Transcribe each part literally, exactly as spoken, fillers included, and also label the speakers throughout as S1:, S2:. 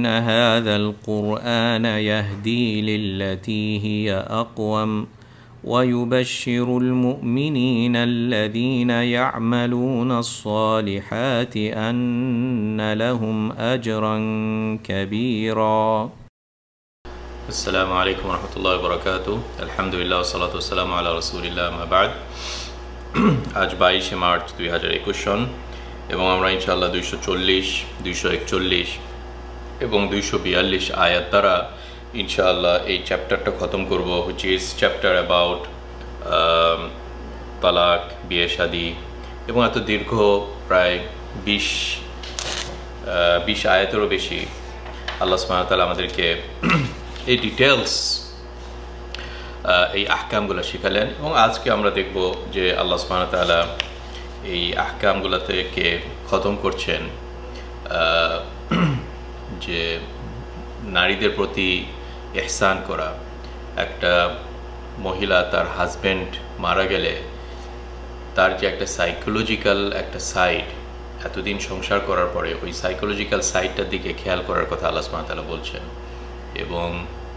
S1: إن هذا القرآن يهدي للتي هي أقوم ويبشر المؤمنين الذين يعملون الصالحات أن لهم أجرا كبيرا.
S2: السلام عليكم ورحمة الله وبركاته. الحمد لله والصلاة والسلام على رسول الله ما بعد. আজ বাইশে মার্চ দুই হাজার একুশ সন এবং আমরা ইনশাআল্লাহ দুইশো চল্লিশ দুইশো একচল্লিশ এবং দুইশো বিয়াল্লিশ আয়াত দ্বারা ইনশাআল্লাহ এই চ্যাপ্টারটা খতম করব, হুইচ ইজ চ্যাপ্টার অ্যাবাউট তালাক, বিয়ে শাদী, এবং এত দীর্ঘ প্রায় বিশ বিশ আয়াতেরও বেশি আল্লাহ সুবহানাহু ওয়া তাআলা আমাদেরকে এই ডিটেলস এই আহকামগুলো শিখালেন। এবং আজকে আমরা দেখব যে আল্লাহ সুবহানাহু ওয়া তাআলা এই আহকামগুলো থেকে খতম করছেন যে নারীদের প্রতি ইহসান করা। একটা মহিলা তার হাজব্যান্ড মারা গেলে তার যে একটা সাইকোলজিক্যাল একটা সাইড, এতদিন সংসার করার পরে ওই সাইকোলজিক্যাল সাইডটার দিকে খেয়াল করার কথা আল্লাহ সুবহানাহু ওয়া তাআলা বলছেন। এবং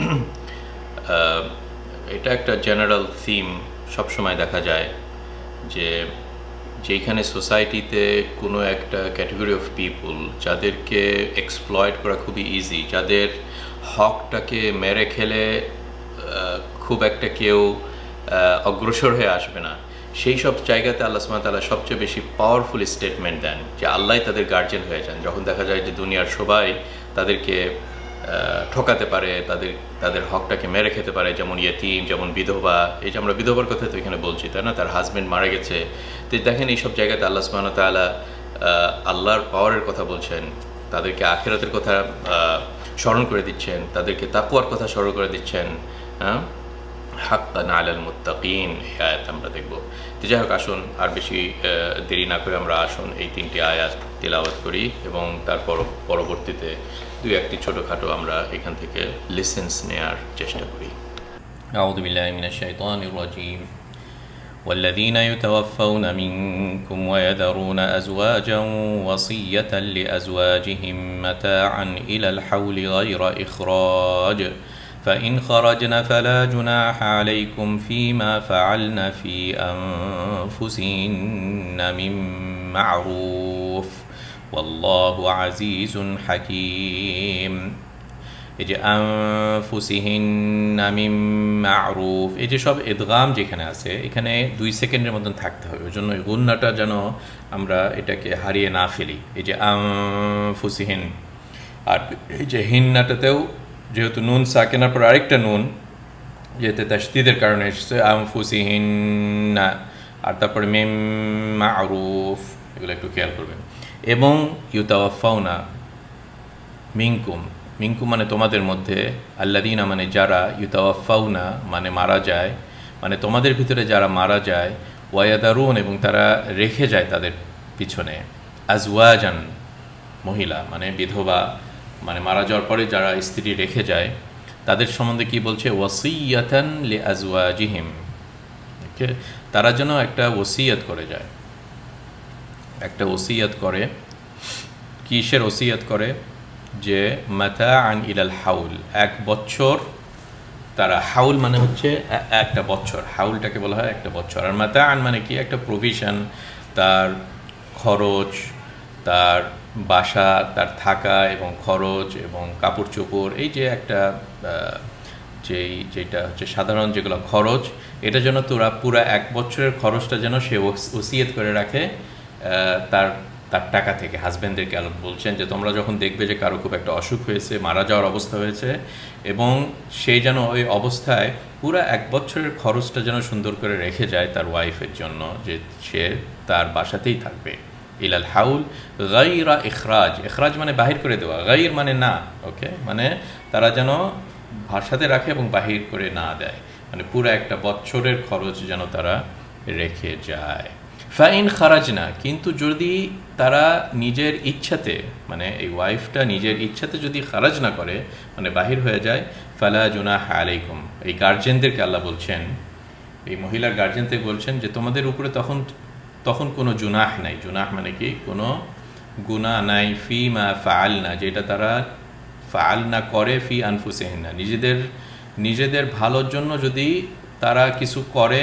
S2: এটা একটা জেনারেল থিম সবসময় দেখা যায় যে যেখানে সোসাইটিতে কোনো একটা ক্যাটেগরি অফ পিপুল যাদেরকে এক্সপ্লয়েট করা খুবই ইজি, যাদের হকটাকে মেরে খেলে খুব একটা কেউ অগ্রসর হয়ে আসবে না, সেই সব জায়গাতে আল্লাহ সুবহানাহু ওয়া তাআলা সবচেয়ে বেশি পাওয়ারফুল স্টেটমেন্ট দেন যে আল্লাহই তাদের গার্জিয়ান হয়ে যান। যখন দেখা যায় যে দুনিয়ার সবাই তাদেরকে ঠকাতে পারে, তাদের তাদের হকটাকে মেরে খেতে পারে, যেমন ইয়েতিম, যেমন বিধবা। এই যে আমরা বিধবার কথা তো এখানে বলছি, তাই না? তার হাজব্যান্ড মারা গেছে। তো দেখেন এইসব জায়গাতে আল্লাহ সুবহানাহু ওয়া তাআলা আল্লাহর পাওয়ারের কথা বলছেন, তাদেরকে আখিরাতের কথা স্মরণ করে দিচ্ছেন, তাদেরকে তাকওয়ার কথা স্মরণ করে দিচ্ছেন। হ্যাঁ, হাক্কান আলাল মুত্তাকিন এই আয়াত আমরা দেখব। তো যাই হোক, আসুন আর বেশি দেরি না করে আমরা আসুন এই তিনটি আয়াত তিলাওয়াত করি এবং তারপর পরবর্তীতে দুই একটি ছোটোখাটো আমরা এখান থেকে লিসেন্স নেয়ার চেষ্টা করি। আউযু বিল্লাহি মিনাশ শাইতানির রাজীম। والذين يتوفون منكم ويذرون أزواجا وصية لأزواجهم متاعا إلى الحول غير إخراج فإن خرجن فلا جناح عليكم فيما فعلن في أنفسهن من معروف والله عزيز حكيم। এই যে আনফুসিহিন্না মিন মা'রুফ, এই যে সব ইদগাম যেখানে আছে এখানে দুই সেকেন্ডের মতন থাকতে হবে, ওই জন্য গুন্নাটা যেন আমরা এটাকে হারিয়ে না ফেলি। এই যে আনফুসিহিন, আর এই যে হিন্নাটাতেও যেহেতু নুন সাকিনার পর আরেকটা নুন, যেহেতু তাশদীদের কারণে এসেছে আনফুসিহিন্না, আর তারপরে মিন মা'রুফ, এগুলো একটু খেয়াল করবেন। এবং ইউতাওয়াফাউনা মিনকুম, মিনকুম মানে তোমাদের মধ্যে, আল্লাযীনা মানে যারা, ইউতাওয়াফাউনা মানে মারা যায়, মানে তোমাদের ভিতরে যারা মারা যায়, ওয়ায়াদারুন এবং তারা রেখে যায় তাদের পিছনে, আজওয়াজান মহিলা মানে বিধবা, মানে মারা যাওয়ার পরে যারা স্ত্রী রেখে যায় তাদের সম্বন্ধে কি বলছে? ওয়াসিয়াতান লিআজওয়াজিহিম, ওকে, তারা যেন একটা ওসিয়ত করে যায়, একটা ওসিয়ত করে। কিসের ওসিয়ত করে? যে মাতাআন ইলাল হাউল, এক বছর তারা, হাউল মানে হচ্ছে একটা বছর, হাউলটাকে বলা হয় একটা বছর। আর মাতাআন মানে কি? একটা প্রভিশন, তার খরচ, তার বাসা, তার থাকা এবং খরচ এবং কাপড় চোপড়, এই যে একটা যেই যেটা হচ্ছে সাধারণ যেগুলো খরচ, এটা যেন তোরা পুরা এক বছরের খরচটা যেন সে ওসিয়ত করে রাখে তার তার টাকা থেকে। হাজব্যান্ডদেরকে বলছেন যে তোমরা যখন দেখবে যে কারো খুব একটা অসুখ হয়েছে, মারা যাওয়ার অবস্থা হয়েছে, এবং সেই যেন ওই অবস্থায় পুরা এক বছরের খরচটা যেন সুন্দর করে রেখে যায় তার ওয়াইফের জন্য, যে সে তার বাসাতেই থাকবে। ইলাল হাউল গায়রা ইখরাজ, ইখরাজ মানে বাহির করে দেওয়া, গায়র মানে না, ওকে, মানে তারা যেন বাসাতে রাখে এবং বাহির করে না দেয়, মানে পুরো একটা বছরের খরচ যেন তারা রেখে যায়। ফাইন খারাজনা, কিন্তু যদি তারা নিজের ইচ্ছাতে, মানে এই ওয়াইফটা নিজের ইচ্ছাতে যদি খারাজ না করে, মানে বাহির হয়ে যায়, ফালা জুনাহ আলাইকুম, এই গার্জেনদেরকে আল্লাহ বলছেন, এই মহিলার গার্জেনদের বলছেন যে তোমাদের উপরে তখন তখন কোনো জুনাহ নাই। জুনাহ মানে কি? কোনো গুনাহ নাই, ফি মা ফাআলনা, যেটা তারা ফাআলনা করে ফি আনফুসিহিন্না, নিজেদের নিজেদের ভালোর জন্য যদি তারা কিছু করে,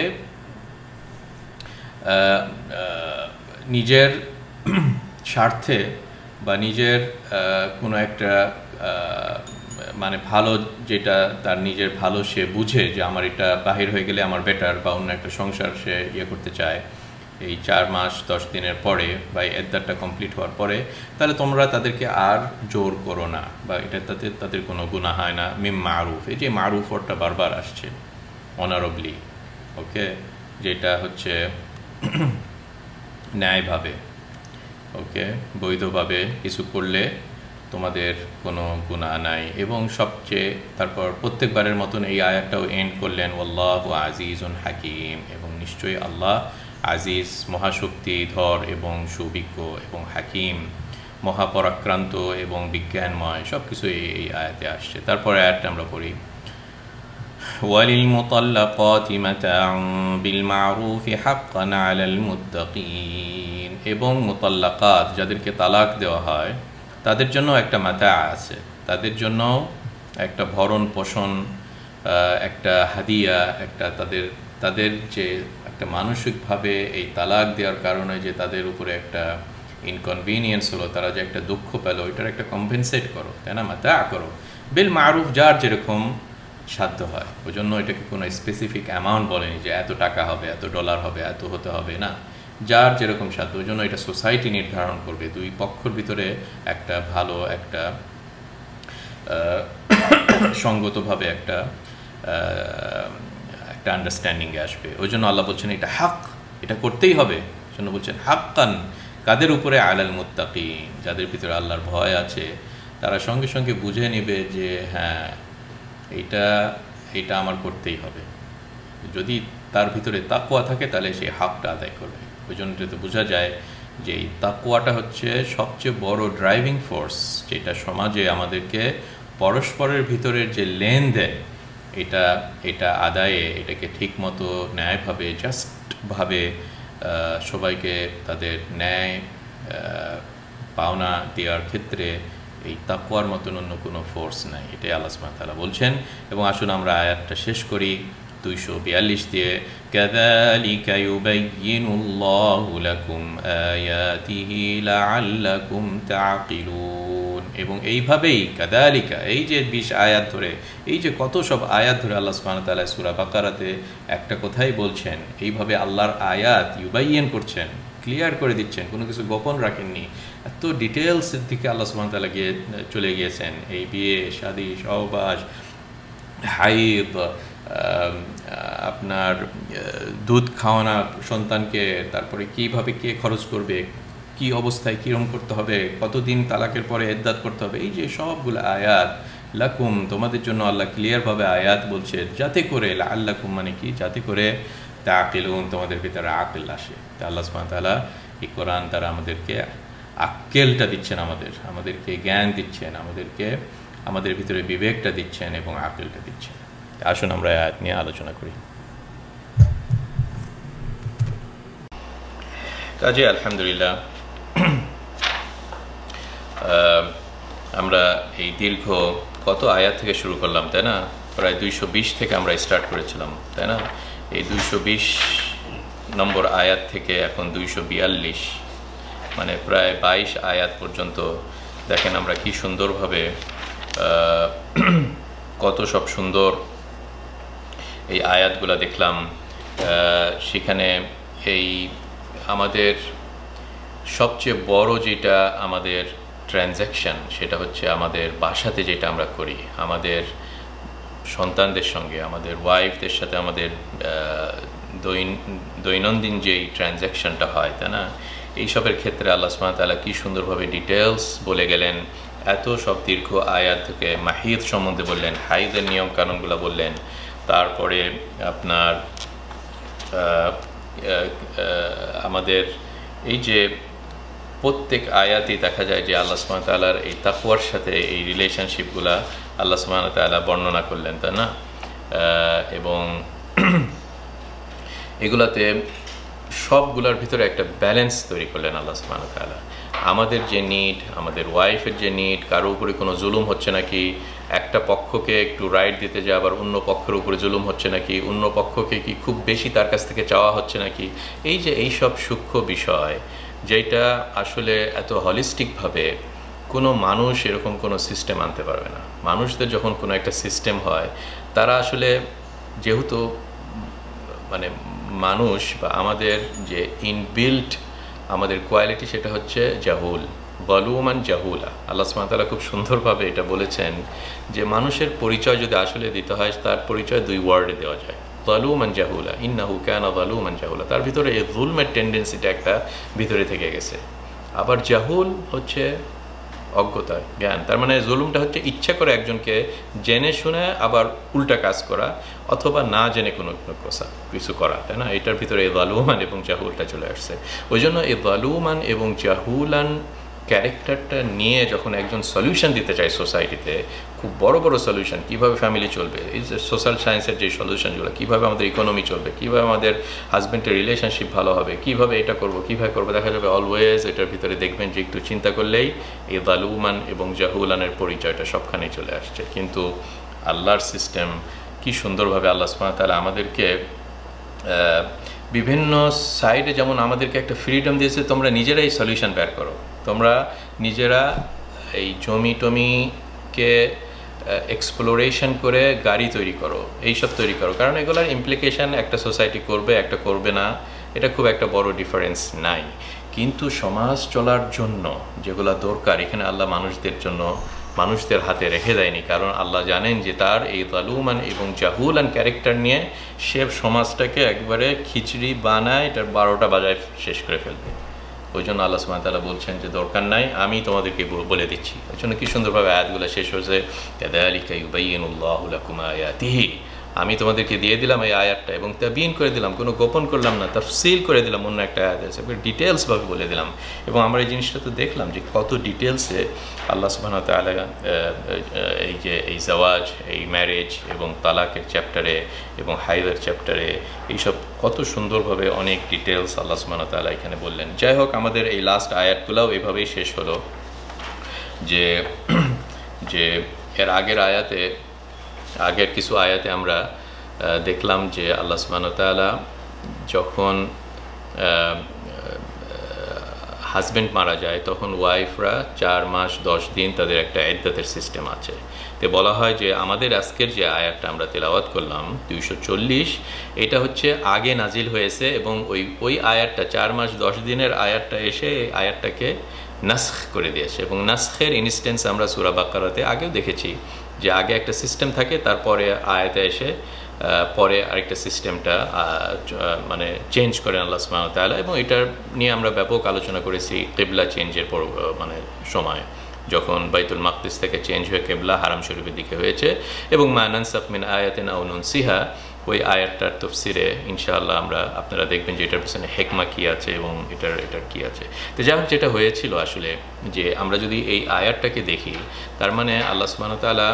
S2: নিজের স্বার্থে বা নিজের কোনো একটা মানে ভালো, যেটা তার নিজের ভালো সে বুঝে যে আমার এটা বাহির হয়ে গেলে আমার বেটার, বা অন্য একটা সংসার সে ইয়ে করতে চায় এই চার মাস দশ দিনের পরে বা এদ্দারটা কমপ্লিট হওয়ার পরে, তাহলে তোমরা তাদেরকে আর জোর করো না, বা এটা তাদের তাদের কোনো গুনাহ হয় না। মিম মারুফ, এই যে মারুফ ওরটা বারবার আসছে, অনারেবলি, ওকে, যেটা হচ্ছে ন্যায়ভাবে, ওকে, বৈধভাবে কিছু করলে তোমাদের কোনো গুনাহ নাই। এবং সবচেয়ে তারপর প্রত্যেকবারের মতন এই আয়াতটাও এন্ড করলেন ওয়াল্লাহু আজিজুন হাকিম, এবং নিশ্চয়ই আল্লাহ আজিজ, মহাশক্তিধর এবং সুবিজ্ঞ, এবং হাকিম, মহাপরাক্রান্ত এবং বিজ্ঞানময়, সব কিছু এই আয়াতে আসছে। তারপরে আয়াতটা আমরা পড়ি, ওয়ালিল মুতাল্লাকাতি মাতাউন বিল মারুফি হাক্কান আলাল মুত্তাকিন, এবং মুতাল্লাকাত, যাদেরকে তালাক দেওয়া হয়, তাদের জন্য একটা মাতা আছে, তাদের জন্য একটা ভরণ পোষণ, একটা হাদিয়া, একটা তাদের তাদের যে একটা মানসিকভাবে এই তালাক দেওয়ার কারণে যে তাদের উপরে একটা ইনকনভিনিয়েন্স হলো, তারা যে একটা দুঃখ পেল, ওইটার একটা কম্পেনসেট করো, তাই না, মাতা করো বিল মারুফ, যার যেরকম সাধ্য হয়। ওই জন্য এটাকে কোনো স্পেসিফিক অ্যামাউন্ট বলেনি যে এত টাকা হবে, এত ডলার হবে, এত হতে হবে, না, যার যেরকম সাধ্য। ওই জন্য এটা সোসাইটি নির্ধারণ করবে, দুই পক্ষের ভিতরে একটা ভালো একটা সঙ্গতভাবে একটা একটা আন্ডারস্ট্যান্ডিংয়ে আসবে। ওই জন্য আল্লাহ বলছেন এটা হক, এটা করতেই হবে। ওই জন্য বলছেন হাক্কান, কাদের উপরে, আলাল মুত্তাকিন, যাদের ভিতরে আল্লাহর ভয় আছে, তারা সঙ্গে সঙ্গে বুঝে নেবে যে হ্যাঁ এটা এটা আমার করতেই হবে। যদি তার ভিতরে তাকওয়া থাকে তাহলে সেই হকটা আদায় করবে। ওই জন্য তো বোঝা যায় যে এই তাকওয়াটা হচ্ছে সবচেয়ে বড় ড্রাইভিং ফোর্স, যেটা সমাজে আমাদেরকে পরস্পরের ভিতরের যে লেনদেন, এটা এটা আদায়ে, এটাকে ঠিকমতো ন্যায়ভাবে জাস্টভাবে সবাইকে তাদের ন্যায় পাওনা দেওয়ার ক্ষেত্রে এই তাকওয়ার মতন অন্য কোনো ফোর্স নাই। এটাই আল্লাহ সুবহানাহু ওয়া তাআলা বলছেন। এবং আসুন আমরা আয়াতটা শেষ করি দুইশো বিয়াল্লিশ দিয়ে, কাযালিকা ইউবাইয়িনুল্লাহু লাকুম আয়াতিহি লাআল্লাকুম তা'কিলুন। এবং এইভাবেই কাযালিকা, এই যে বিশ আয়াত ধরে, এই যে কত সব আয়াত ধরে আল্লাহ সুবহানাহু ওয়া তাআলা সূরা বাকারাতে একটা কথাই বলছেন, এইভাবে আল্লাহর আয়াত ইউবাইয়িন করছেন, ক্লিয়ার করে দিচ্ছেন, কোনো কিছু গোপন রাখেননি। এত ডিটেলসের দিকে আল্লাহ সুবহানাহু ওয়া তাআলা গিয়ে চলে গিয়েছেন। এই বিয়ে শাদী সহবাস, হাইদ, আপনার দুধ খাওয়ানো সন্তানকে, তারপরে কীভাবে কে খরচ করবে, কি অবস্থায় কীরকম করতে হবে, কতদিন তালাকের পরে ইদ্দাত করতে হবে, এই যে সবগুলো আয়াত লাকুম, তোমাদের জন্য আল্লাহ ক্লিয়ারভাবে আয়াত বলছে, যাতে করে লাআল্লাকুম মানে কি, যাতে করে তা'কিলুন, তোমাদের ভিতরে আকল আসে। তা আল্লাহ সুবহানাহু ওয়া তাআলা এই কোরআন তারা আমাদেরকে আক্কেলটা দিচ্ছেন, আমাদের আমাদেরকে জ্ঞান দিচ্ছেন, আমাদেরকে আমাদের ভিতরে বিবেকটা দিচ্ছেন এবং আকলটা দিচ্ছেন। আসুন আমরা আয়াত নিয়ে আলোচনা করি। কাজে আলহামদুলিল্লাহ আমরা এই দীর্ঘ কত আয়াত থেকে শুরু করলাম, তাই না? প্রায় দুইশো বিশ থেকে আমরা স্টার্ট করেছিলাম, তাই না? এই দুইশো বিশ নম্বর আয়াত থেকে এখন দুইশো বিয়াল্লিশ, মানে প্রায় বাইশ আয়াত পর্যন্ত দেখেন আমরা কি সুন্দরভাবে কত সব সুন্দর এই আয়াতগুলো দেখলাম। সেখানে এই আমাদের সবচেয়ে বড় যেটা আমাদের ট্রানজ্যাকশন, সেটা হচ্ছে আমাদের বাসাতে যেটা আমরা করি, আমাদের সন্তানদের সঙ্গে, আমাদের ওয়াইফদের সাথে আমাদের দৈনন্দিন যেই ট্রানজ্যাকশনটা হয়, তাই না? এইসবের ক্ষেত্রে আল্লাহ সুবহানাহু ওয়া তাআলা কি সুন্দরভাবে ডিটেলস বলে গেলেন। এত সব দীর্ঘ আয়াত থেকে মাহিদ সম্বন্ধে বললেন, হাইদের নিয়ম কানুনগুলো বললেন, তারপরে আপনার আমাদের এই যে প্রত্যেক আয়াতেই দেখা যায় যে আল্লাহ সুবহানাহু ওয়া তাআলার এই তাকওয়ার সাথে এই রিলেশনশিপগুলা আল্লাহ সুবহানাহু ওয়া তাআলা বর্ণনা করলেন, তাই না? এবং এগুলাতে সবগুলোর ভিতরে একটা ব্যালেন্স তৈরি করলেন আল্লাহ সুবহানাহু ওয়া তাআলা। আমাদের যে নিড, আমাদের ওয়াইফের যে নিড, কারো উপরে কোনো জুলুম হচ্ছে নাকি, একটা পক্ষকে একটু রাইট দিতে যায় আবার অন্য পক্ষের উপরে জুলুম হচ্ছে নাকি, অন্য পক্ষকে কি খুব বেশি তার কাছ থেকে চাওয়া হচ্ছে নাকি, এই যে এই সব সূক্ষ্ম বিষয় যেটা আসলে এত হলিস্টিকভাবে কোনো মানুষ এরকম কোনো সিস্টেম আনতে পারবে না। মানুষদের যখন কোনো একটা সিস্টেম হয়, তারা আসলে যেহেতু মানে মানুষ বা আমাদের যে ইনবিল্ট আমাদের কোয়ালিটি, সেটা হচ্ছে জাহুল, বলুমান জাহুলা। আল্লাহ সুবহানাহু ওয়া তাআলা খুব সুন্দরভাবে এটা বলেছেন যে মানুষের পরিচয় যদি আসলে দিতে হয়, তার পরিচয় দুই ওয়ার্ডে দেওয়া যায়, যালুমান জাহুলা, ইন্নাহু কানা যালুমান জাহুলা। তার ভিতরে এই যুলমের টেন্ডেন্সিটা একটা ভিতরে থেকে গেছে। আবার জাহুল হচ্ছে অজ্ঞতা, জ্ঞান। তার মানে জুলুমটা হচ্ছে ইচ্ছা করে একজনকে জেনে শুনে আবার উল্টা কাজ করা, অথবা না জেনে কোনো কিছু করা, তাই না? এটার ভিতরে এই যালুমান এবং জাহুলটা চলে আসছে। ওই জন্য এই যালুমান এবং জাহুলান ক্যারেক্টারটা নিয়ে যখন একজন সলিউশন দিতে চায় সোসাইটিতে, খুব বড় বড় সলিউশন, কীভাবে ফ্যামিলি চলবে, এই যে সোশ্যাল সায়েন্সের যে সলিউশনগুলো, কীভাবে আমাদের ইকোনমি চলবে, কীভাবে আমাদের হাজব্যান্ডের রিলেশনশিপ ভালো হবে, কীভাবে এটা করব, কীভাবে করবো, দেখা যাবে অলওয়েজ এটার ভিতরে দেখবেন যে একটু চিন্তা করলেই এই যালুমান এবং জাহুলানের পরিচয়টা সবখানেই চলে আসছে। কিন্তু আল্লাহর সিস্টেম কি সুন্দরভাবে আল্লাহ সুবহানাহু ওয়া তাআলা আমাদেরকে বিভিন্ন সাইডে যেমন আমাদেরকে একটা ফ্রিডম দিয়েছে, তোমরা নিজেরাই সলিউশন বের করো, তোমরা নিজেরা এই জমি টমিকে এক্সপ্লোরেশন করে গাড়ি তৈরি করো, এইসব তৈরি করো, কারণ এগুলোর ইমপ্লিকেশান একটা সোসাইটি করবে, একটা করবে না, এটা খুব একটা বড় ডিফারেন্স নাই। কিন্তু সমাজ চলার জন্য যেগুলো দরকার, এখানে আল্লাহ মানুষদের জন্য মানুষদের হাতে রেখে দেয়নি, কারণ আল্লাহ জানেন যে তার এই যালুমান এবং জাহুলান ক্যারেক্টার নিয়ে সে সমাজটাকে একবারে খিচড়ি বানায়, এটার বারোটা বাজায় শেষ করে ফেলবে। ওই জন্য আল্লাহ সুবহানাহু ওয়া তাআলা বলছেন যে দরকার নাই, আমি তোমাদেরকে বলে দিচ্ছি। ওই জন্য কী সুন্দরভাবে আয়াতগুলো শেষ হয়েছে, কাযালিকা ইউবাইয়িনুল্লাহু লাকুম আয়াতিহি, আমি তোমাদেরকে দিয়ে দিলাম এই আয়াতটা এবং তাবিয়িন করে দিলাম, কোনো গোপন করলাম না, তাফসীল করে দিলাম, অন্য একটা আয়াত আছে, ডিটেলসভাবে বলে দিলাম। এবং আমরা এই জিনিসটা তো দেখলাম যে কত ডিটেলসে আল্লাহ সুবহানাহু ওয়া তাআলা এই যে এই জাওয়াজ, এই ম্যারেজ এবং তালাকের চ্যাপ্টারে এবং হাইদের চ্যাপ্টারে এইসব কত সুন্দরভাবে অনেক ডিটেলস আল্লাহ সুবহানাহু ওয়া তাআলা এখানে বললেন। যাই হোক, আমাদের এই লাস্ট আয়াতগুলোও এভাবেই শেষ হলো যে যে এর আগের আয়াতে আগের কিছু আয়াতে আমরা দেখলাম যে আল্লাহ সুবহানাহু ওয়া তাআলা যখন হাজব্যান্ড মারা যায়, তখন ওয়াইফরা চার মাস দশ দিন তাদের একটা ইদ্দাতের সিস্টেম আছে। তো বলা হয় যে আমাদের আজকের যে আয়াতটা আমরা তেলাওয়াত করলাম দুইশো চল্লিশ, এটা হচ্ছে আগে নাজিল হয়েছে এবং ওই ওই আয়াতটা চার মাস দশ দিনের আয়াতটা এসে এই আয়াতটাকে নাসখ করে দিয়েছে। এবং নাসখের ইনস্ট্যান্স আমরা সূরা বাকারাতে আগেও দেখেছি যে আগে একটা সিস্টেম থাকে, তারপরে আয়াতে এসে পরে আরেকটা সিস্টেমটা মানে চেঞ্জ করেন আল্লাহ সুবহানাহু ওয়া তাআলা। এবং এটার নিয়ে আমরা ব্যাপক আলোচনা করেছি কিবলা চেঞ্জের পর মানে সময়, যখন বাইতুল মাকদিস থেকে চেঞ্জ হয়ে কিবলা হারাম শরীফের দিকে হয়েছে। এবং মা নানসাখ মিন আয়াতিন আও নুনসিহা, ওই আয়াতটার তাফসিরে ইনশাআল্লাহ আমরা আপনারা দেখবেন যে এটার পিছনে হেকমা কী আছে এবং এটার এটার কী আছে। তো যাই হোক, যেটা হয়েছিল আসলে যে আমরা যদি এই আয়াতটাকে দেখি, তার মানে আল্লাহ সুবহানাহু ওয়া তাআলা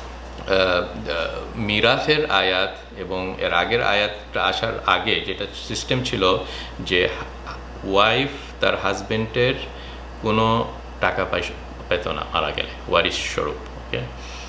S2: মিরাথের আয়াত এবং এর আগের আয়াতটা আসার আগে যেটা সিস্টেম ছিল যে ওয়াইফ তার হাজব্যান্ডের কোনো টাকা পয়সা পেত না মারা গেলে, ওয়ারিশ স্বরূপ। ওকে,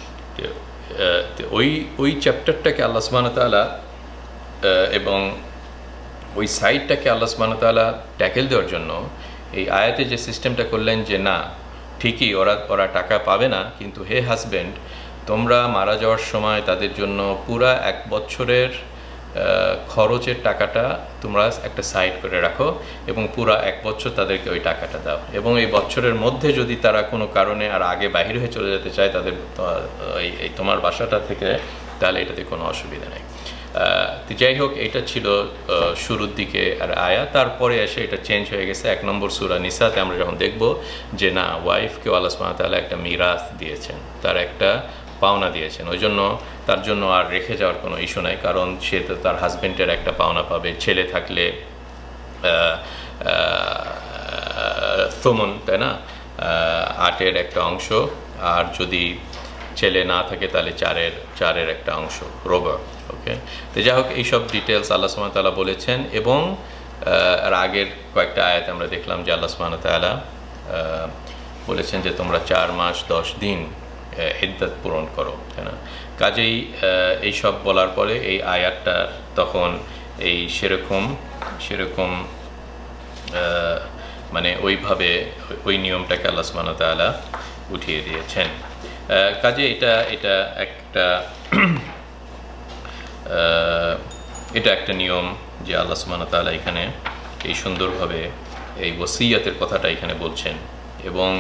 S2: ওই ওই চ্যাপ্টারটাকে আল্লাহ সুবহানাহু ওয়া তাআলা এবং ওই সাইডটাকে আল্লাহ সুবহানাহু ওয়া তাআলা ট্যাকেল দেওয়ার জন্য এই আয়াতে যে সিস্টেমটা করলেন যে না, ঠিকই ওরা ওরা টাকা পাবে না, কিন্তু হে হাজব্যান্ড, তোমরা মারা যাওয়ার সময় তাদের জন্য পুরা এক বছরের খরচের টাকাটা তোমরা একটা সাইড করে রাখো এবং পুরা এক বছর তাদেরকে ওই টাকাটা দাও। এবং এই বছরের মধ্যে যদি তারা কোনো কারণে আর আগে বাহির হয়ে চলে যেতে চায় তাদের এই তোমার বাসাটা থেকে, তাহলে এটাতে কোনো অসুবিধা নেই। তো যাই হোক, এটা ছিল শুরুর দিকে আর আয়া। তারপরে এসে এটা চেঞ্জ হয়ে গেছে এক নম্বর সূরা নিসাতে আমরা যখন দেখব যে না, ওয়াইফকে আল্লাহ সুবহানাহু ওয়া তাআলা একটা মিরাস দিয়েছেন, তার একটা পাওনা দিয়েছেন। ওই জন্য তার জন্য আর রেখে যাওয়ার কোনো ইস্যু নাই, কারণ সে তো তার হাজব্যান্ডের একটা পাওনা পাবে। ছেলে থাকলে থুমন, তাই না, আটের একটা অংশ, আর যদি ছেলে না থাকে তাহলে চারের চারের একটা অংশ, রোবা। ওকে, তো যাই হোক, এইসব ডিটেলস আল্লাহ সুবহানাহু ওয়া তাআলা বলেছেন। এবং আর আগের কয়েকটা আয়াত আমরা দেখলাম যে আল্লাহ সুবহানাহু ওয়া তাআলা বলেছেন যে তোমরা চার মাস দশ দিন ইদ্দাত পূরণ করো, তাই না? কাজেই এই সব বলার পরে এই আয়াতটা তখন এই সেরকম সেরকম মানে ওইভাবে ওই নিয়মটাকে আল্লাহ সুবহানাহু ওয়া তাআলা উঠিয়ে দিয়েছেন। কাজে এটা এটা একটা এটা একটা নিয়ম যে আল্লাহ সুবহানাহু ওয়া তাআলা এখানে এই সুন্দরভাবে এই ওসিয়াতের কথাটা এখানে বলছেন। এবং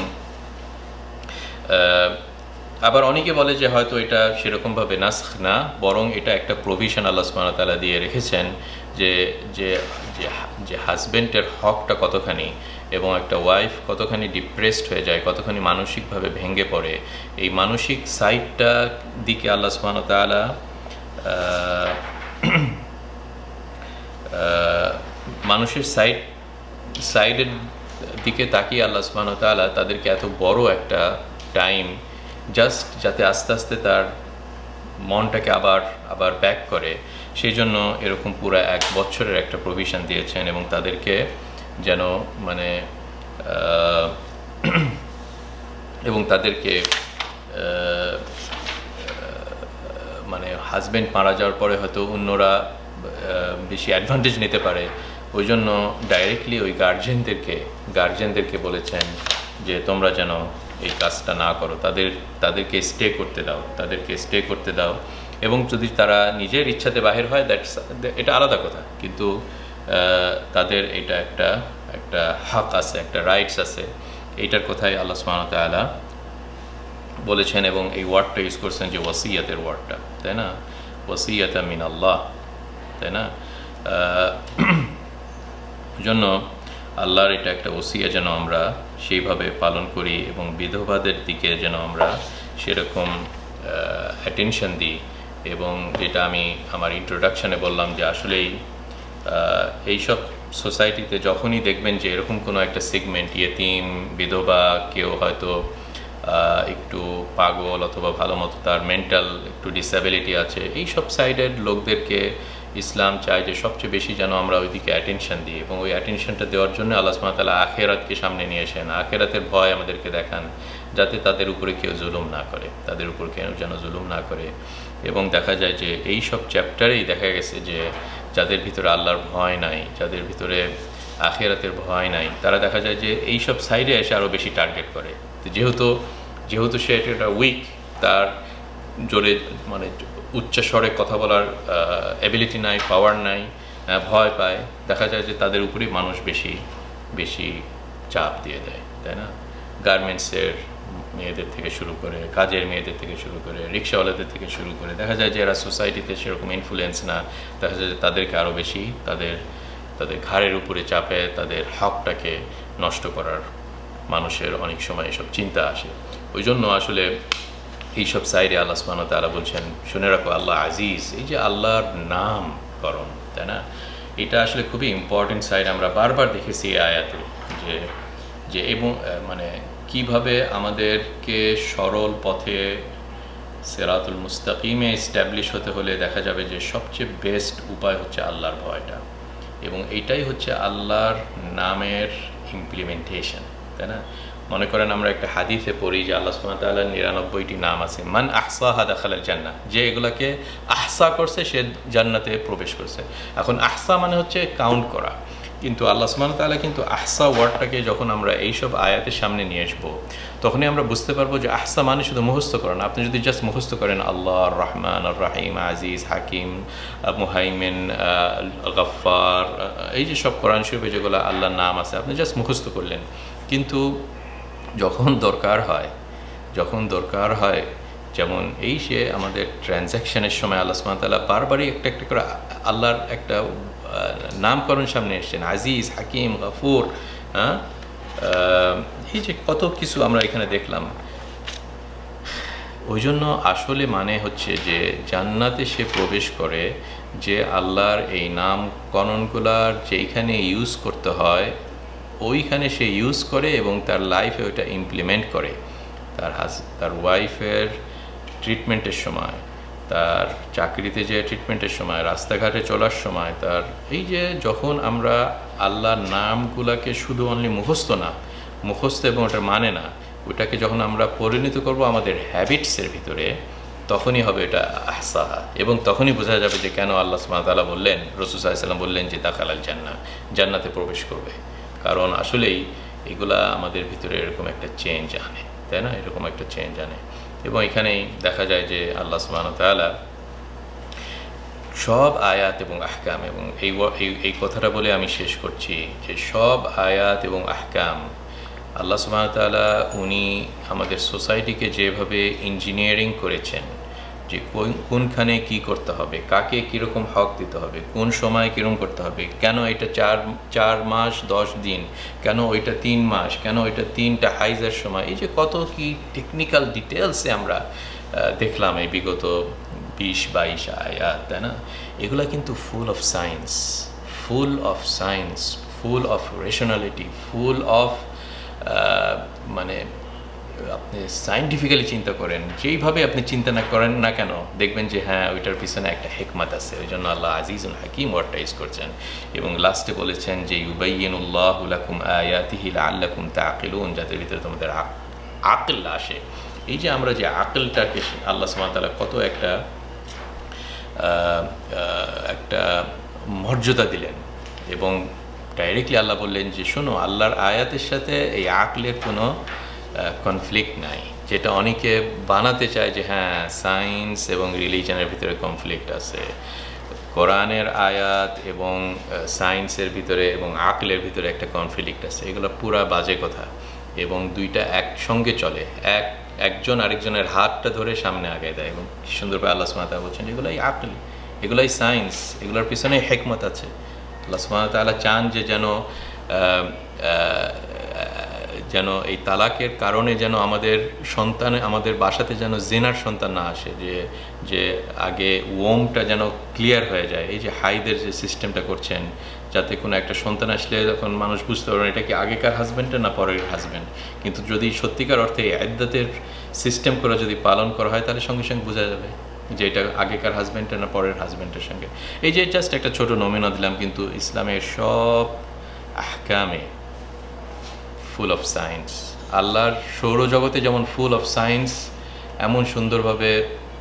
S2: আবার অনেকে বলে যে হয়তো এটা সেরকমভাবে নাসখ না, বরং এটা একটা প্রভিশন আল্লাহ সুবহানাহু ওয়া তাআলা দিয়ে রেখেছেন যে যে যে হাজব্যান্ডের হকটা কতখানি এবং একটা ওয়াইফ কতখানি ডিপ্রেসড হয়ে যায়, কতখানি মানসিকভাবে ভেঙে পড়ে, এই মানসিক সাইডটা দিকে আল্লাহ সুবহানাহু ওয়া তাআলা মানুষের সাইড সাইডের দিকে তাকিয়ে আল্লাহ সুবহানাহু ওয়া তাআলা তাদেরকে এত বড় একটা টাইম জাস্ট যাতে আস্তে আস্তে তার মনটাকে আবার আবার ব্যাক করে, সেই জন্য এরকম পুরো এক বছরের একটা প্রভিশন দিয়েছেন এবং তাদেরকে যেন মানে এবং তাদেরকে মানে হাজব্যান্ড মারা যাওয়ার পরে হয়তো অন্যরা বেশি অ্যাডভান্টেজ নিতে পারে, ওই জন্য ডাইরেক্টলি ওই গার্জিয়ানদেরকে গার্জিয়ানদেরকে বলেছেন যে তোমরা যেন এই কাজটা না করো, তাদের তাদেরকে স্টে করতে দাও তাদেরকে স্টে করতে দাও এবং যদি তারা নিজের ইচ্ছাতে বাহির হয় দ্যাটস এটা আলাদা কথা, কিন্তু তাদের এটা একটা একটা হক আছে, একটা রাইটস আছে, এইটার কথাই আল্লাহ সুবহানাহু ওয়া তাআলা বলেছেন। এবং এই ওয়ার্ডটা ইউজ করছেন যে ওয়াসিয়াতের ওয়ার্ডটা, তাই না? ওয়াসিয়াতা মিন আল্লাহ, তাই না? ওই জন্য আল্লাহর এটা একটা ওসিয়া যেন আমরা সেইভাবে পালন করি এবং বিধবাদের দিকে যেন আমরা সেরকম অ্যাটেনশন দিই। এবং যেটা আমি আমার ইন্ট্রোডাকশানে বললাম যে আসলেই এইসব সোসাইটিতে যখনই দেখবেন যে এরকম কোনো একটা সেগমেন্ট, ইয়েতিম, বিধবা, কেউ হয়তো একটু পাগল অথবা ভালো মতো তার মেন্টাল একটু ডিসএবিলিটি আছে, এই সব সাইডের লোকদেরকে ইসলাম চায় যে সবচেয়ে বেশি যেন আমরা ওইদিকে অ্যাটেনশন দিই এবং ওই অ্যাটেনশনটা দেওয়ার জন্য আল্লাহ সুবহানাহু ওয়া তাআলা আখিরাতকে সামনে নিয়ে আসেন, আখিরাতের ভয় আমাদেরকে দেখান যাতে তাদের উপরে কেউ জুলুম না করে, তাদের উপর কেউ যেন জুলুম না করে। এবং দেখা যায় যে এই সব চ্যাপ্টারেই দেখা গেছে যে যাদের ভিতরে আল্লাহর ভয় নাই, যাদের ভিতরে আখিরাতের ভয় নাই, তারা দেখা যায় যে এই সব সাইডে এসে আরও বেশি টার্গেট করে। যেহেতু যেহেতু সে এটা উইক, তার জোরে মানে উচ্চস্বরে কথা বলার অ্যাবিলিটি নাই, পাওয়ার নাই, ভয় পায়, দেখা যায় যে তাদের উপরেই মানুষ বেশি বেশি চাপ দিয়ে দেয়, তাই না? গার্মেন্টসের মেয়েদের থেকে শুরু করে, কাজের মেয়েদের থেকে শুরু করে, রিক্সাওয়ালাদের থেকে শুরু করে, দেখা যায় যে এরা সোসাইটিতে সেরকম ইনফ্লুয়েন্স না, দেখা যায় যে তাদেরকে আরও বেশি তাদের তাদের ঘাড়ের উপরে চাপে তাদের হকটাকে নষ্ট করার মানুষের অনেক সময় এসব চিন্তা আসে। ওই জন্য আসলে এইসব সাইডে আল্লাহ সুবহানাহু ওয়া তাআলা বলছেন, শুনে রাখো আল্লাহ আজিজ, এই যে আল্লাহর নামকরণ, তাই না? এটা আসলে খুবই ইম্পর্টেন্ট সাইড। আমরা বারবার দেখেছি এই আয়াতে যে যে এবং মানে কিভাবে আমাদেরকে সরল পথে সিরাতুল মুস্তাকিমে এস্টাবলিশ হতে হলে দেখা যাবে যে সবচেয়ে বেস্ট উপায় হচ্ছে আল্লাহর ভয়টা, এবং এইটাই হচ্ছে আল্লাহর নামের ইমপ্লিমেন্টেশন, তাই না? মনে করেন আমরা একটা হাদিসে পড়ি যে আল্লাহ সুবহানাহু ওয়া তাআলার নিরানব্বইটি নাম আছে, মান আহসাহা দাখালাল জান্নাহ, যে এগুলাকে আহসা করছে সে জান্নাতে প্রবেশ করছে। এখন আহসা মানে হচ্ছে কাউন্ট করা, কিন্তু আল্লাহ সুবহানাহু ওয়া তাআলা কিন্তু আহসা ওয়ার্ডটাকে যখন আমরা এইসব আয়াতের সামনে নিয়ে আসবো তখনই আমরা বুঝতে পারবো যে আহসা মানে শুধু মুখস্থ করেন। আপনি যদি জাস্ট মুখস্থ করেন আল্লাহ আর রহমান আর রাহিম, আজিজ, হাকিম, মুহাইমিন, গফফার, এই যে সব কোরআন শরীফে যেগুলো আল্লাহর নাম আছে আপনি জাস্ট মুখস্থ করলেন, কিন্তু যখন দরকার হয় যখন দরকার হয় যেমন এই সে আমাদের ট্রানজ্যাকশানের সময় আল্লাহ সুবহানাহু ওয়া তাআলা বারবারই একটা একটা করে আল্লাহর একটা নামকরণ সামনে এসছেন, আজিজ, হাকিম, গফুর, হ্যাঁ, এই যে কত কিছু আমরা এখানে দেখলাম। ওই জন্য আসলে মানে হচ্ছে যে জান্নাতে সে প্রবেশ করে যে আল্লাহর এই নামকরণগুলার যেইখানে ইউজ করতে হয় ওইখানে সে ইউজ করে এবং তার লাইফে ওইটা ইমপ্লিমেন্ট করে। তার হাজ তার ওয়াইফের ট্রিটমেন্টের সময়, তার চাকরিতে যে ট্রিটমেন্টের সময়, রাস্তাঘাটে চলার সময়, তার এই যে যখন আমরা আল্লাহর নামগুলাকে শুধু অনলি মুখস্থ না মুখস্থ এবং ওটার মানে না, ওটাকে যখন আমরা পরিণত করব আমাদের হ্যাবিটসের ভিতরে, তখনই হবে এটা আহসাহা, এবং তখনই বোঝা যাবে যে কেন আল্লাহ সুবহানাহু ওয়া তাআলা বললেন, রাসূল সাল্লাল্লাহু আলাইহি ওয়াসাল্লাম বললেন যে দাখালাল জান্নাহ, জান্নাতে প্রবেশ করবে। কারণ আসলেই এগুলা আমাদের ভিতরে এরকম একটা চেঞ্জ আনে, তাই না? এরকম একটা চেঞ্জ আনে। এবং এখানেই দেখা যায় যে আল্লাহ সুবহানাহু ওয়া তাআলা সব আয়াত এবং আহকাম, এবং এই এই কথাটা বলে আমি শেষ করছি যে সব আয়াত এবং আহকাম আল্লাহ সুবহানাহু ওয়া তাআলা উনি আমাদের সোসাইটিকে যেভাবে ইঞ্জিনিয়ারিং করেছেন, যে কোনখানে কি করতে হবে, কাকে কীরকম হক দিতে হবে, কোন সময় কীরকম করতে হবে, কেন এটা চার চার মাস দশ দিন, কেন ওইটা তিন মাস, কেন ওইটা তিনটা হাইজের সময়, এই যে কত কি টেকনিক্যাল ডিটেলসে আমরা দেখলাম এই বিগত বিশ বাইশ আয়াত, তাই না? এগুলা কিন্তু full of science, full of science, full of rationality, full of মানে আপনি সায়েন্টিফিক্যালি চিন্তা করেন, যেইভাবে আপনি চিন্তা না করেন না কেন, দেখবেন যে হ্যাঁ ওইটার পিছনে একটা হিকমত আছে। ওই জন্য আল্লাহ আজিজুল হাকিম ওয়ার্ডটাইজ করছেন, এবং লাস্টে বলেছেন যে ইউবাইয়িনুল্লাহু লাকুম আয়াতিহি লাআল্লাকুম তাআকিলুন, যাতে ভিতরে তোমাদের আকল আসে। এই যে আমরা যে আকলটাকে আল্লাহ সুবহানাহু ওয়া তাআলা কত একটা একটা মর্যাদা দিলেন, এবং ডাইরেক্টলি আল্লাহ বললেন যে শোনো, আল্লাহর আয়াতের সাথে এই আকলের কোনো কনফ্লিক্ট নাই, যেটা অনেকে বানাতে চায় যে হ্যাঁ সায়েন্স এবং রিলিজনের ভিতরে কনফ্লিক্ট আছে। কোরআনের আয়াত এবং সায়েন্সের ভিতরে এবং আকলের ভিতরে একটা কনফ্লিক্ট আছে, এগুলো পুরা বাজে কথা, এবং দুইটা একসঙ্গে চলে, এক একজন আরেকজনের হাতটা ধরে সামনে আগায় দেয়, এবং কি সুন্দরভাবে আল্লাহ সুবহানাহু ওয়া তাআলা বলছেন এগুলাই আকল, এগুলাই সায়েন্স, এগুলোর পিছনে হিকমত আছে। আল্লাহ সুবহানাহু ওয়া তাআলা চান যে যেন যেন এই তালাকের কারণে যেন আমাদের সন্তান, আমাদের বাসাতে যেন জিনার সন্তান না আসে, যে যে আগে ওমটা যেন ক্লিয়ার হয়ে যায়। এই যে হাইদের যে সিস্টেমটা করছেন, যাতে কোনো একটা সন্তান আসলে তখন মানুষ বুঝতে পারবেন এটা কি আগেকার হাজব্যান্ডের না পরের হাজব্যান্ড। কিন্তু যদি সত্যিকার অর্থে ইদ্দাতের সিস্টেম করে যদি পালন করা হয়, তাহলে সঙ্গে সঙ্গে বোঝা যাবে যে এটা আগেকার হাজব্যান্ডের না পরের হাজব্যান্ডের সঙ্গে। এই যে জাস্ট একটা ছোট নমুনা দিলাম, কিন্তু ইসলামের সব আহকামে ফুল অফ সায়েন্স। আল্লাহর সৌরজগতে যেমন ফুল অফ সায়েন্স, এমন সুন্দরভাবে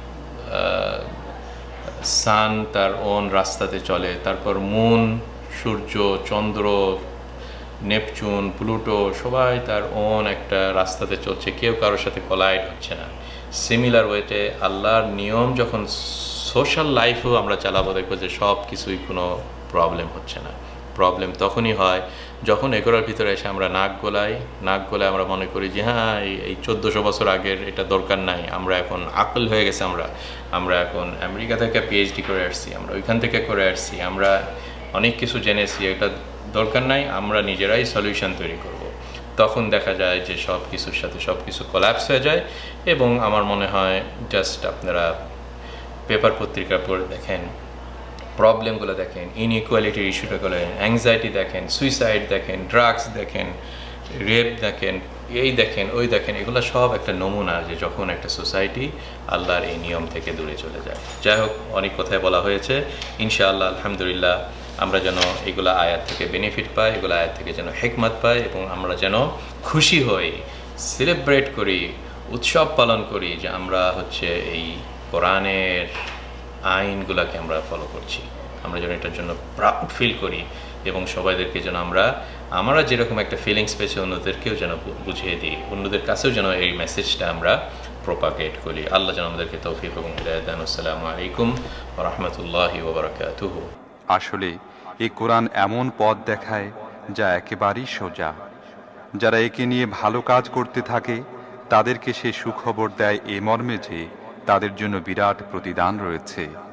S2: সান তার ওন রাস্তাতে চলে, তারপর মুন, সূর্য, চন্দ্র, নেপচুন, প্লুটো সবাই তার ওন একটা রাস্তাতে চলছে, কেউ কারোর সাথে কলাইড হচ্ছে না। সিমিলার ওয়েতে আল্লাহর নিয়ম যখন সোশ্যাল লাইফেও আমরা চালাবো, দেখবো যে সব কিছুই কোনো প্রবলেম হচ্ছে না। প্রবলেম তখনই হয় যখন এগুলোর ভিতরে এসে আমরা নাক গোলাই, নাক গোলায় আমরা মনে করি যে হ্যাঁ এই চোদ্দোশো বছর আগের এটা দরকার নাই, আমরা এখন আকল হয়ে গেছে, আমরা আমরা এখন আমেরিকা থেকে পিএইচডি করে আসছি, আমরা ওইখান থেকে করে আসছি, আমরা অনেক কিছু জেনেছি, এটা দরকার নাই, আমরা নিজেরাই সলিউশন তৈরি করব। তখন দেখা যায় যে সব কিছুর সাথে সব কিছু কোল্যাপস হয়ে যায়। এবং আমার মনে হয় জাস্ট আপনারা পেপার পত্রিকা পড়ে দেখেন, প্রবলেমগুলো দেখেন, ইনইকুয়ালিটির ইস্যুটা করেন, অ্যাংজাইটি দেখেন, সুইসাইড দেখেন, ড্রাগস দেখেন, রেপ দেখেন, এই দেখেন, ওই দেখেন, এগুলো সব একটা নমুনা যে যখন একটা সোসাইটি আল্লাহর এই নিয়ম থেকে দূরে চলে যায়। যাই হোক, অনেক কথাই বলা হয়েছে। ইনশাআল্লাহ আলহামদুলিল্লাহ আমরা যেন এগুলো আয়াত থেকে বেনিফিট পাই, এগুলো আয়াত থেকে যেন হিকমত পাই, এবং আমরা যেন খুশি হই, সেলিব্রেট করি, উৎসব পালন করি যে আমরা হচ্ছে এই কোরআনের আইনগুলোকে আমরা ফলো করছি। আমরা যেন এটার জন্য প্রাউড ফিল করি, এবং সবাইদেরকে যেন আমরা আমরা যেরকম একটা ফিলিংস পেয়েছি অন্যদেরকেও যেন বুঝিয়ে দিই, অন্যদের কাছেও যেন এই মেসেজটা আমরা প্রপাগেট করি। আল্লাহ যেন আমাদেরকে তৌফিক এবং হিদায়াত দান। আসসালামু আলাইকুম ওয়া রাহমাতুল্লাহি ওয়া বারাকাতুহু।
S3: আসলে এই কোরআন এমন পথ দেখায় যা একেবারেই সোজা। যারা একে নিয়ে ভালো কাজ করতে থাকে তাদেরকে সে সুখবর দেয় এ মর্মে যে তাদের জন্য বিরাট প্রতিদান রয়েছে।